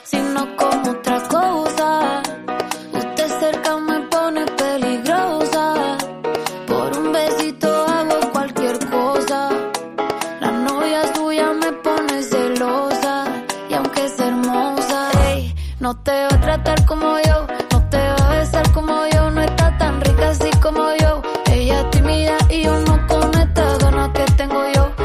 sino como otra cosa. Usted cerca me pone peligrosa. Por un besito hago cualquier cosa. La novia suya me pone celosa. Y aunque es hermosa, ey, no te va a tratar como yo, no te va a besar como yo. No está tan rica así como yo. Ella es tímida y yo no con estas ganas que tengo yo.